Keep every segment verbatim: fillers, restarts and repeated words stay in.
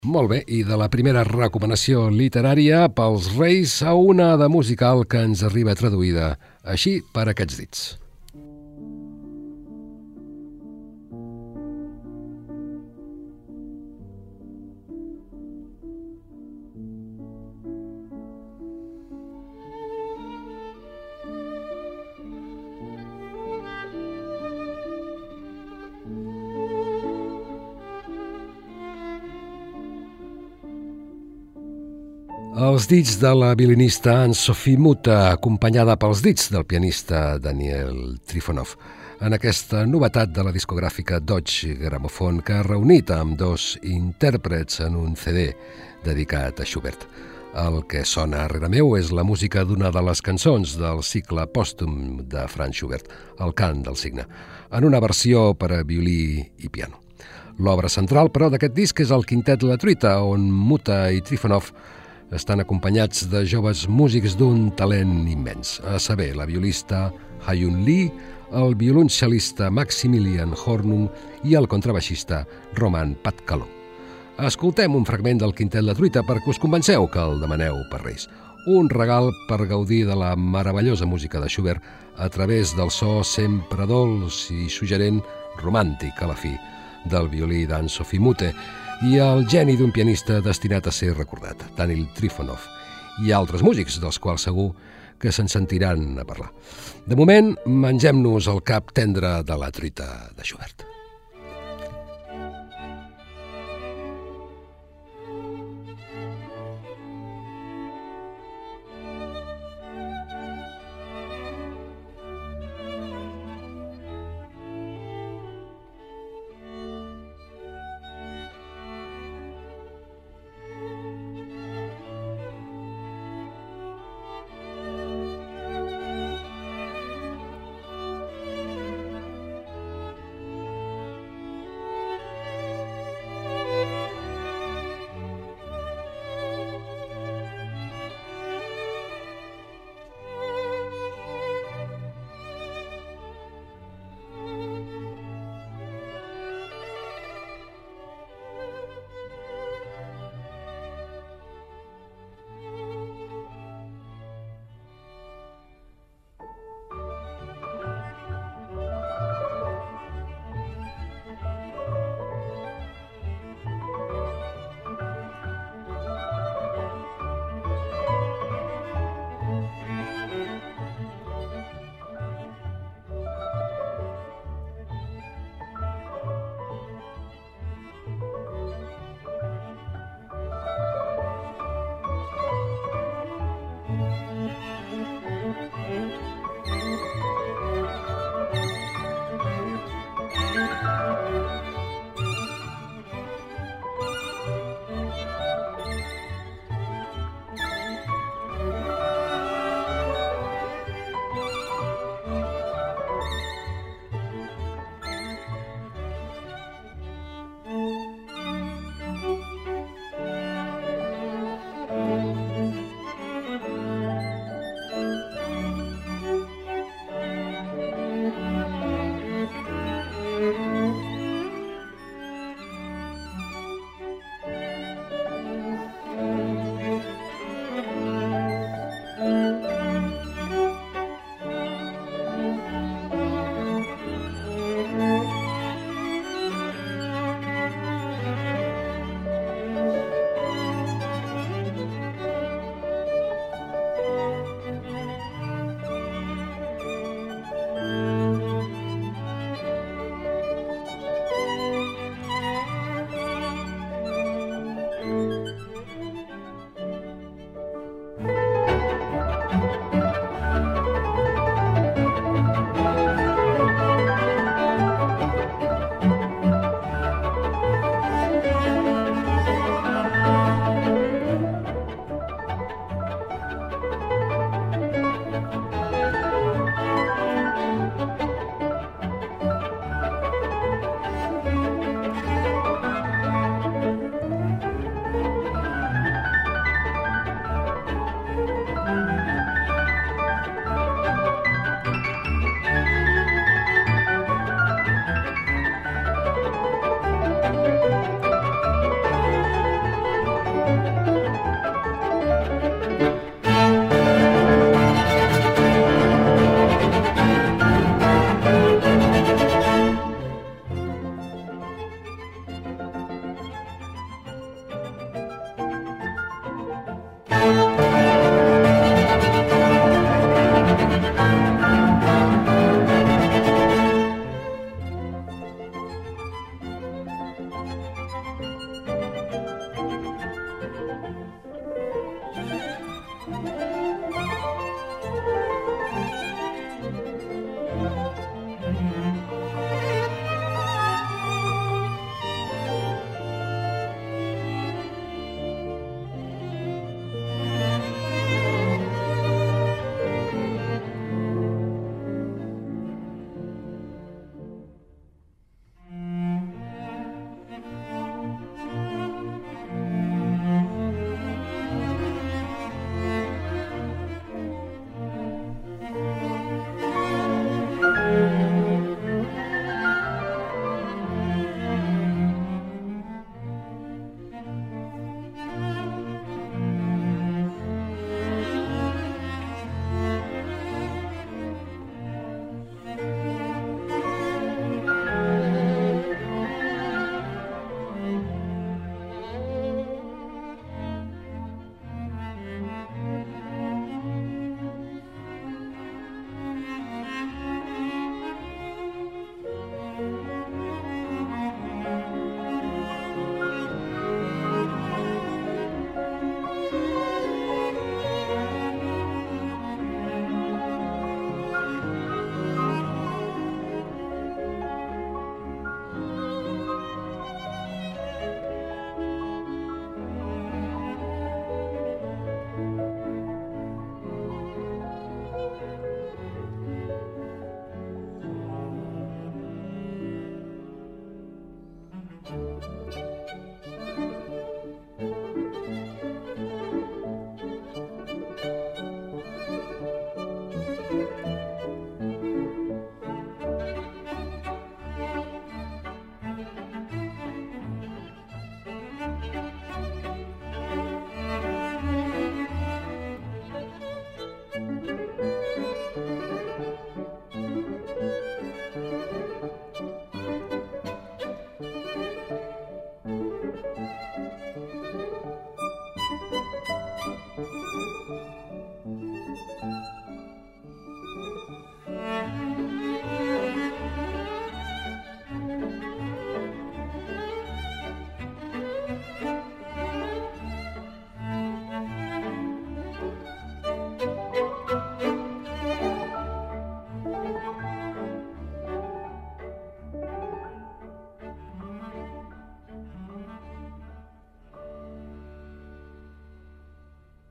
Molt bé, i de la primera recomanació literària pels Reis a una de musical que ens arriba traduïda així per aquests dits. Els dits de la violinista Anne-Sophie Mutter, acompanyada pels dits del pianista Daniel Trifonov, en aquesta novetat de la discogràfica Deutsche Grammophon que ha reunit amb dos intèrprets en un C D dedicat a Schubert. El que sona darrere meu és la música d'una de les cançons del cicle pòstum de Franz Schubert, el cant del cigne, en una versió per a violí i piano. L'obra central, però, d'aquest disc és el quintet La Truita, on Mutter i Trifonov estan acompanyats de joves músics d'un talent immens, a saber, la violista Ha-Yun Lee, el violoncel·lista Maximilian Hornung i el contrabaixista Roman Patkaló. Escoltem un fragment del quintet La Truita perquè us convenceu que el demaneu per Reis. Un regal per gaudir de la meravellosa música de Schubert a través del so sempre dolç i suggerent, romàntic a la fi, del violí d'Anne-Sophie Mutter, i el geni d'un pianista destinat a ser recordat, Daniel Trifonov, i altres músics, dels quals segur que se'n sentiran a parlar. De moment, mengem-nos el cap tendre de La Truita de Schubert.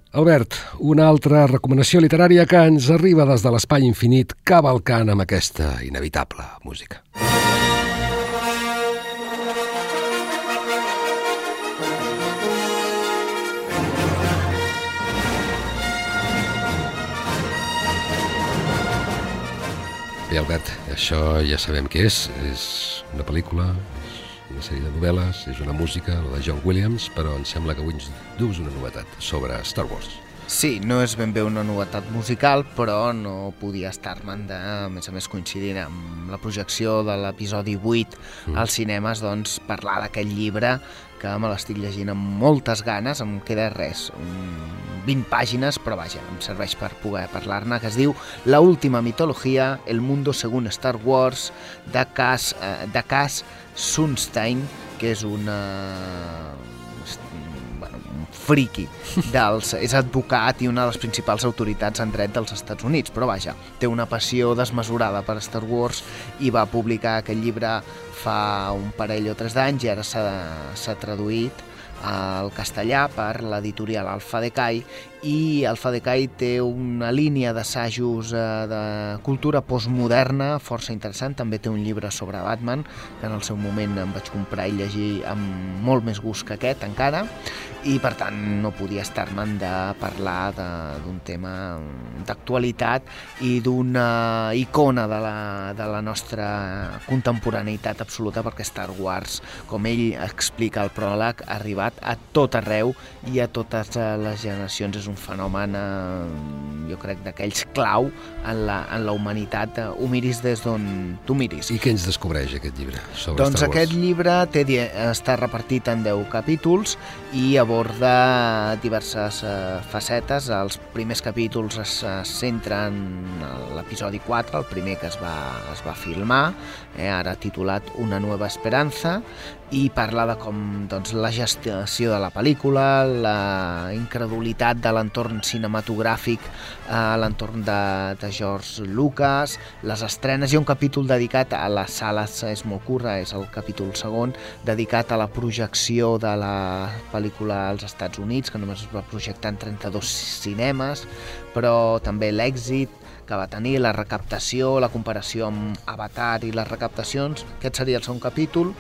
Albert, una altra recomanació literària que ens arriba des de l'espai infinit cavalcant amb aquesta inevitable música. Bé, Albert, això ja sabem què és. És una pel·lícula, una sèrie de novel·les, és una música, la de John Williams, però em sembla que avui ens dus una novetat sobre Star Wars. Sí, no és ben bé una novetat musical, però no podia estar-me'n de, a més a més coincidint amb la projecció de l'episodi vuit mm. als cinemes, doncs parlar d'aquest llibre que me l'estic llegint amb moltes ganes, em queda res, vint pàgines, però vaja, em serveix per poder parlar-ne, que es diu La última mitología, el mundo según Star Wars, de Cass, eh, de Cass Sunstein, que és una... bueno, un friki dels... és advocat i una de les principals autoritats en dret dels Estats Units, però vaja, té una passió desmesurada per Star Wars i va publicar aquest llibre fa un parell o tres d'anys i ara s'ha traduït al castellà per l'editorial Alfa Decay, i Alfa Decay té una línia d'assajos de cultura postmoderna força interessant. També té un llibre sobre Batman que en el seu moment em vaig comprar i llegir amb molt més gust que aquest encara, i per tant no podia estar-me'n de parlar d'un tema d'actualitat i d'una icona de la, de la nostra contemporaneïtat absoluta, perquè Star Wars, com ell explica al pròleg, ha arribat a tot arreu i a totes les generacions. És un fenomen, eh, jo crec, d'aquells clau en la, en la humanitat, ho miris des d'on tu miris. I què ens descobreix aquest llibre sobre doncs Star Wars? Aquest llibre té, està repartit en deu capítols i aborda diverses eh, facetes. Els primers capítols es, es centren en l'episodi quatre, el primer que es va, es va filmar, eh, ara titulat Una nueva esperanza, i parla de com, doncs, la gestació de la pel·lícula, la incredulitat de l'entorn cinematogràfic, eh, l'entorn de, de George Lucas, les estrenes. Hi ha un capítol dedicat a les sales, és molt curta, és el capítol segon, dedicat a la projecció de la pel·lícula als Estats Units, que només es va projectar en trenta-dos cinemes, però també l'èxit que va tenir, la recaptació, la comparació amb Avatar i les recaptacions. Aquest seria el segon capítol.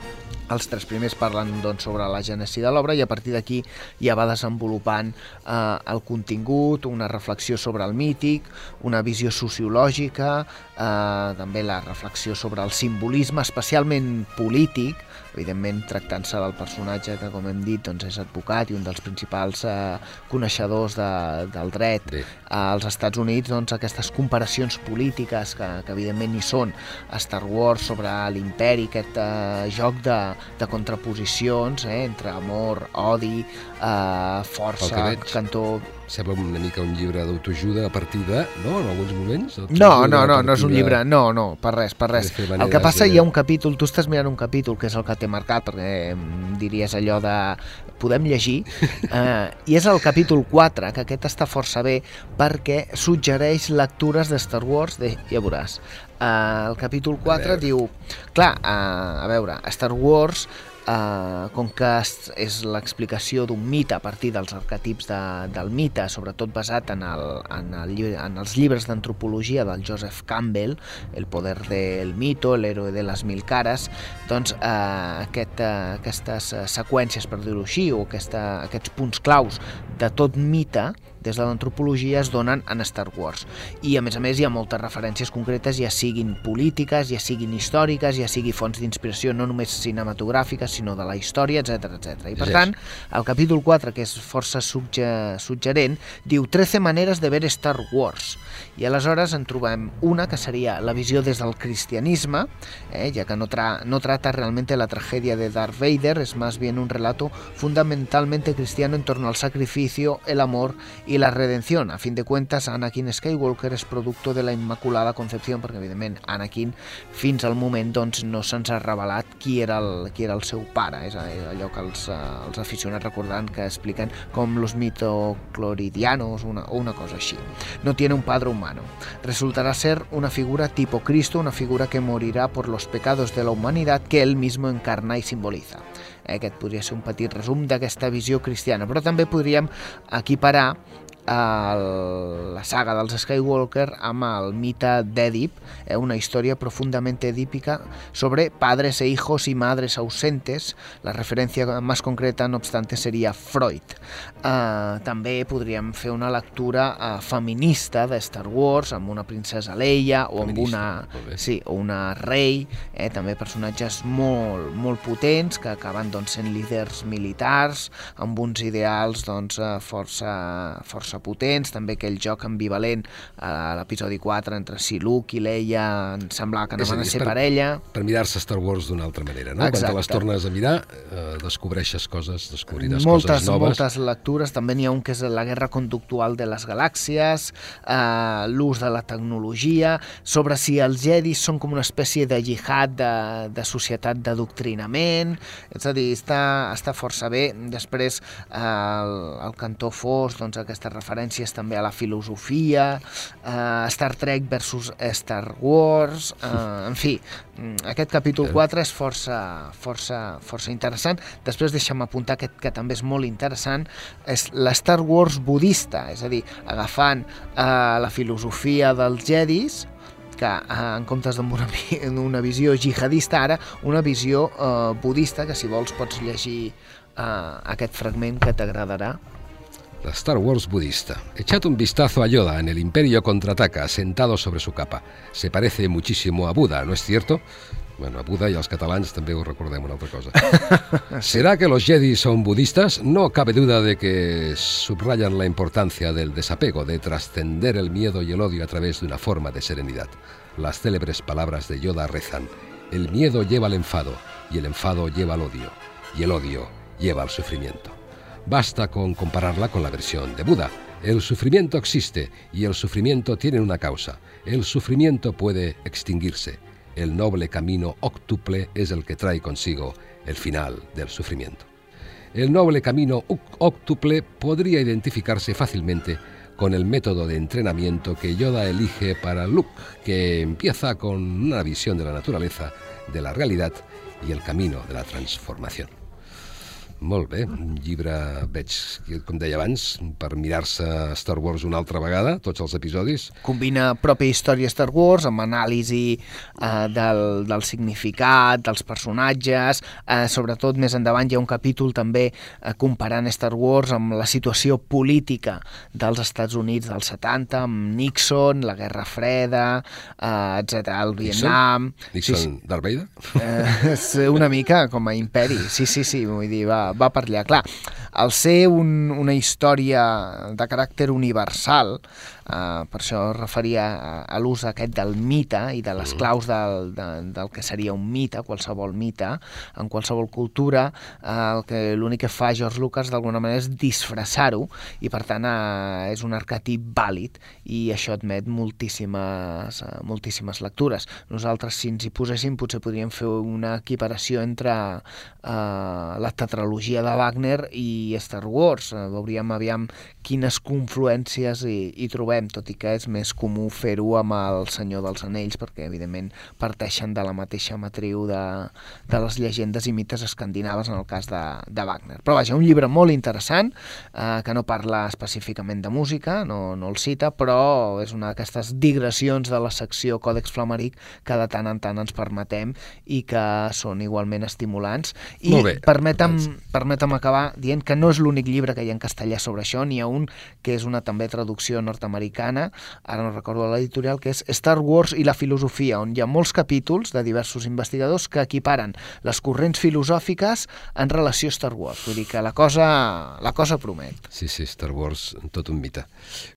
Els tres primers parlen, doncs, sobre la gènesi de l'obra, i a partir d'aquí ja va desenvolupant eh, el contingut, una reflexió sobre el mític, una visió sociològica, eh, també la reflexió sobre el simbolisme, especialment polític, evidentment tractant-se del personatge que, com hem dit, doncs, és advocat i un dels principals eh, coneixedors de, del dret eh, als Estats Units. Doncs aquestes comparacions polítiques que, que evidentment hi són a Star Wars sobre l'imperi, aquest eh, joc de, de contraposicions eh, entre amor, odi, eh, força, cantó... Sembla una mica un llibre d'autoajuda a partir de, no?, en alguns moments? No, no, no, no és un llibre, no, no, per res, per res. El que passa, hi ha un capítol, tu estàs mirant un capítol, que és el que t'he marcat, perquè diries allò de podem llegir, eh, i és el capítol quatre, que aquest està força bé, perquè suggereix lectures de Star Wars, de, ja veuràs. Eh, el capítol quatre diu, clar, eh, a veure, Star Wars... Uh, com que és l'explicació d'un mite a partir dels arquetips de, del mite, sobretot basat en, el, en, el, en els llibres d'antropologia del Joseph Campbell, El poder del mito, El héroe de les mil cares, doncs uh, aquest, uh, aquestes seqüències, per dir-ho així, o aquesta, aquests punts claus de tot mite des de l'antropologia es donen en Star Wars. I a més a més hi ha moltes referències concretes, ja siguin polítiques, ja siguin històriques, ja sigui fonts d'inspiració no només cinematogràfiques, sinó de la història, etcètera, etcètera. I per tant, el capítol quatre, que és força sugge, suggerent, diu trece maneres de ver Star Wars. I aleshores en trobem una que seria la visió des del cristianisme, eh, ja que no, tra no trata realmente la tragedia de Darth Vader, es más bien un relato fundamentalmente cristiano en torno al sacrificio, el amor y y la redención. A fin de cuentas, Anakin Skywalker és productor de la Immaculada Concepció, perquè evidentment Anakin fins al moment doncs, no se'ns ha revelat qui era el, qui era el seu pare. És allò que els, els aficionats recordant que expliquen com los mitocloridianos una, o una cosa així. No tiene un padre humano. Resultará ser una figura tipo Cristo, una figura que morirá por los pecados de la humanidad que él mismo encarna y simboliza. Eh, aquest podria ser un petit resum d'aquesta visió cristiana, però també podríem equiparar el, la saga dels Skywalker amb el mite d'Èdip, eh, una història profundamente edípica sobre padres e hijos y madres ausentes. La referència més concreta, no obstante, seria Freud. Eh, també podríem fer una lectura eh, feminista de Star Wars amb una princesa Leia o amb una, sí, o una rei, eh, també personatges molt, molt potents que acaben doncs, sent líders militars amb uns ideals doncs, força, força potents, també aquell joc ambivalent a l'episodi quatre entre si Luke i Leia em semblava que anaven a ser per, parella. Per mirar-se Star Wars d'una altra manera, no? Exacte. Quan te les tornes a mirar, eh, descobreixes coses, descobriràs moltes, coses noves. Moltes lectures, també n'hi ha un que és la guerra conductual de les galàxies, eh, l'ús de la tecnologia, sobre si els Jedis són com una espècie de jihad de, de societat d'adoctrinament, és a dir, està, està força bé. Després, eh, el, el cantó fos, doncs aquesta referències també a la filosofia, eh, Star Trek versus Star Wars, eh, en fi, aquest capítol quatre és força, força, força interessant. Després deixa'm apuntar aquest que també és molt interessant, és la Star Wars budista, és a dir, agafant eh, la filosofia dels Jedis, que eh, en comptes d'una una visió jihadista, ara una visió eh, budista, que si vols pots llegir eh, aquest fragment que t'agradarà. La Star Wars budista. Echad un vistazo a Yoda en el Imperio Contraataca, sentado sobre su capa. Se parece muchísimo a Buda, ¿no es cierto? Bueno, a Buda i als catalans també ho recordem una altra cosa. ¿Será que los Jedi son budistas? No cabe duda de que subrayan la importancia del desapego, de trascender el miedo y el odio a través de una forma de serenidad. Las célebres palabras de Yoda rezan: el miedo lleva al enfado, y el enfado lleva al odio, y el odio lleva al sufrimiento. Basta con compararla con la versión de Buda. El sufrimiento existe y el sufrimiento tiene una causa. El sufrimiento puede extinguirse. El noble camino óctuple es el que trae consigo el final del sufrimiento. El noble camino óctuple podría identificarse fácilmente con el método de entrenamiento que Yoda elige para Luke, que empieza con una visión de la naturaleza, de la realidad y el camino de la transformación. Molt bé, un llibre, veig, com deia abans, per mirar-se Star Wars una altra vegada, tots els episodis. Combina pròpia història Star Wars amb anàlisi eh, del, del significat, dels personatges, eh, sobretot més endavant hi ha un capítol també eh, comparant Star Wars amb la situació política dels Estats Units dels setanta, amb Nixon, la Guerra Freda, eh, etcètera, el Vietnam... Nixon? Nixon, sí, sí. Darth Vader? Eh, és una mica com a imperi, sí, sí, sí, vull dir, va, va per allà. Clar, al ser un, una història de caràcter universal, eh, per això es referia a, a l'ús aquest del mite i de les claus del, de, del que seria un mite, qualsevol mite, en qualsevol cultura, eh, el que l'únic que fa George Lucas d'alguna manera és disfressar-ho i per tant eh, és un arquetip vàlid i això admet moltíssimes, eh, moltíssimes lectures. Nosaltres, si ens hi poséssim, potser podríem fer una equiparació entre eh, la tetralogia de Wagner i Star Wars. Eh, veuríem aviam quines confluències hi, hi trobem, tot i que és més comú fer-ho amb el Senyor dels Anells, perquè evidentment parteixen de la mateixa matriu de, de les llegendes i mites escandinaves en el cas de, de Wagner. Però vaja, un llibre molt interessant, eh, que no parla específicament de música, no, no el cita, però és una d'aquestes digressions de la secció Còdex Flamaric que de tant en tant ens permetem i que són igualment estimulants. I permetem, permetem acabar dient que no és l'únic llibre que hi ha en castellà sobre això, n'hi ha un que és una també traducció nord-americana, ara no recordo l'editorial, que és Star Wars i la filosofia, on hi ha molts capítols de diversos investigadors que equiparen les corrents filosòfiques en relació a Star Wars. Vull dir que la cosa, la cosa promet. Sí, sí, Star Wars, tot un mite.